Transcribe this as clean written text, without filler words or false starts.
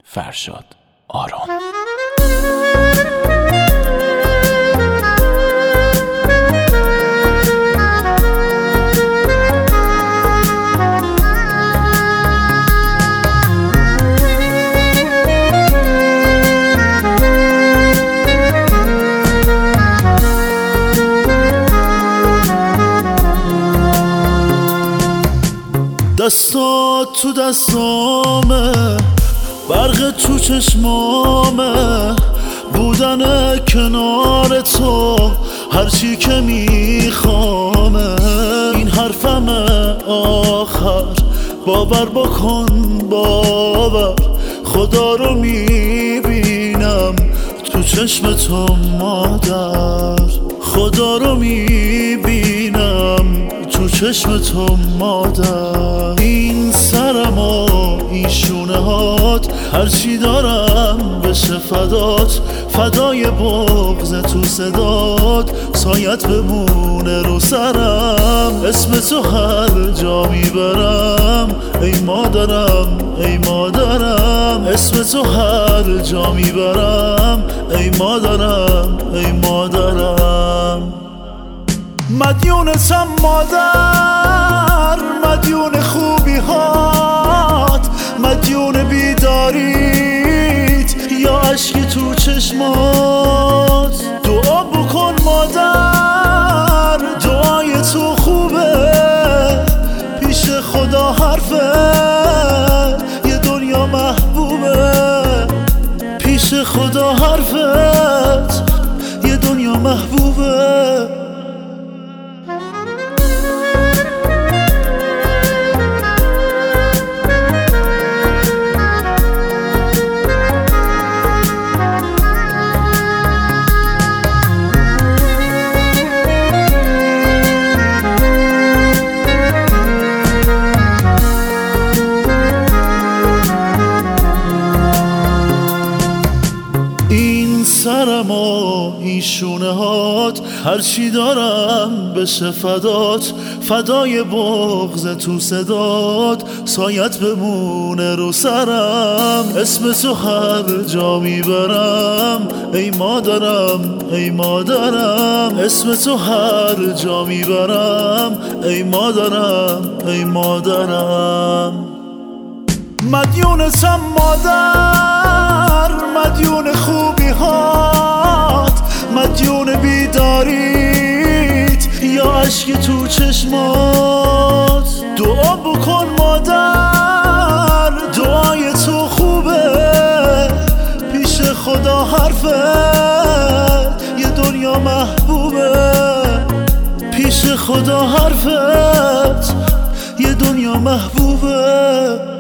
فرشاد آرون. دستات تو دستامه، برق تو چشمامه، بودن کنار تو هرچی که میخوامه. این حرفمه آخر، باور بکن باور، خدا رو میبینم تو چشم تو مادر، خدا رو میبینم تو چشم تو مادر. این سرم و این شونه هات، هرچی دارم بشه فدات، فدای بغض تو صدات، سایت بمونه رو سرم. اسم تو هر جا میبرم ای مادرم ای مادرم، اسم تو هر جا میبرم ای مادرم ای مادرم. مدیونتم مادر، مدیون خوبی هات، مدیون بیداریت یا عشقی تو چشمات. دعا بکن مادر، دعای تو خوبه، پیش خدا حرفه، یه دنیا محبوبه، پیش خدا حرفت، یه دنیا محبوبه. سرم و این شونه هات، هرچی دارم بشه فدات، فدای بغض تو صدات، سایت بمونه رو سرم. اسم تو هر جا میبرم ای مادرم ای مادرم، اسم تو هر جا میبرم ای مادرم ای مادرم. مدیونتم مادر، مدیون خوبی هات، مدیون بیداریت یا عشقی تو چشمات. دعا بکن مادر، دعای تو خوبه، پیش خدا حرفت، یه دنیا محبوبه، پیش خدا حرفت، یه دنیا محبوبه.